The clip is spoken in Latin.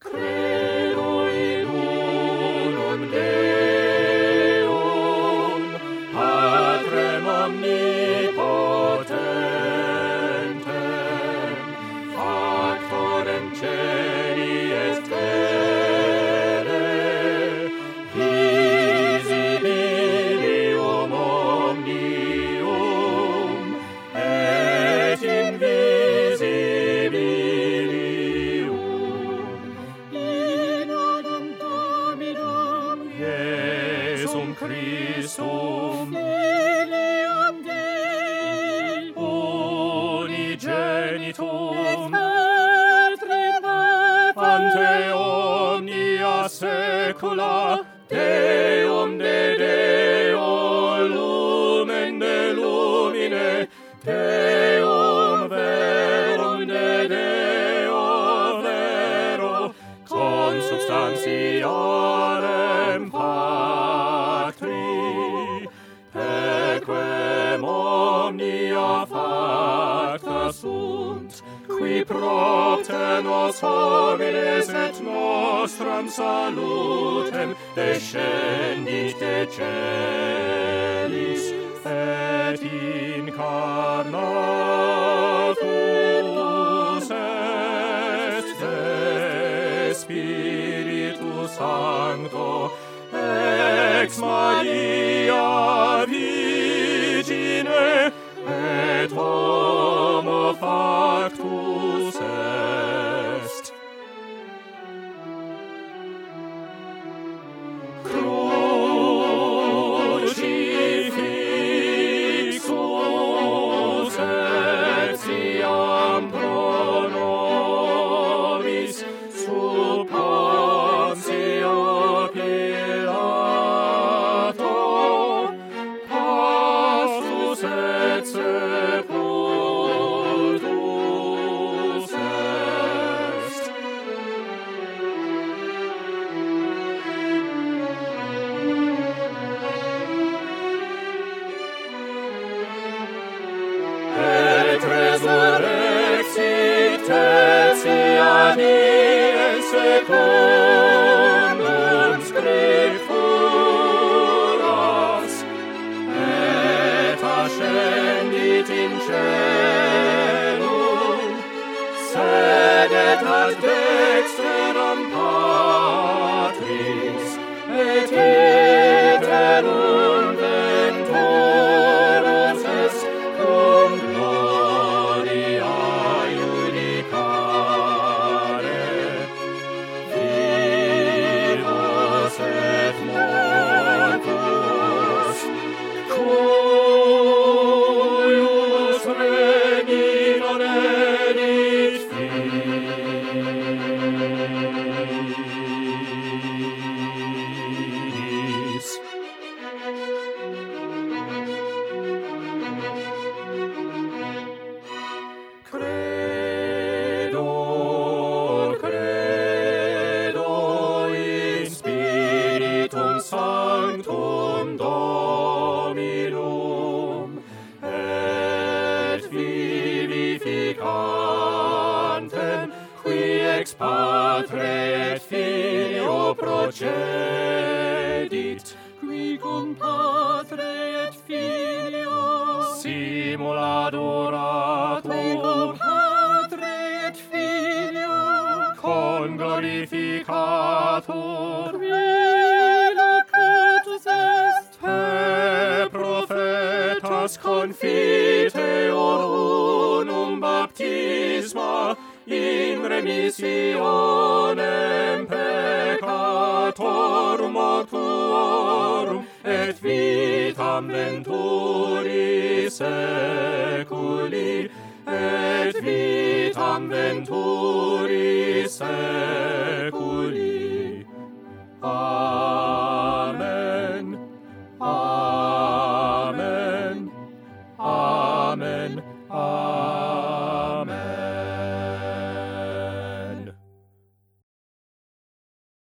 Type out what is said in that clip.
Credo in unum Deum, Patrem omnipotentem, Factorem celi et terrae, visibilium omnium, et invisibilium, in adam Dominum Iesum Christum, Filium Dei, unigenitum, ante omnia saecula, Deum de Deo, lumen de lumine, Deum verum de Deo vero, consubstantiarem Patri, pequem omnia facta sunt, qui propter nos homines et nostram salutem descendit de celis, et incarnatus est de Spiritus Sancto, ex Maria Virgine, et homo factus est. Crucifixus etiam pro nobis sub Pontio Pilato, passus et sepultus est. Et resurrexit tertia die secundum Scripturas, et ascendit in caelum, sedet ad dexteram Patris, et iterum venturus est cum gloria iudicare, vivos et mortuos, cuius regni non erit finis. Credo in Spiritum Sanctum Dominum, et vivificantem, qui ex Patre et Filio procedit, qui cum Patre et Filio simul adoratur, qui cum Patre et Filio conglorificatur, qui locutus est per prophetas confiteor unum baptisma in remissionem peccatorum mortuorum et vitam venturi seculi, et vitam venturi seculi. Amen.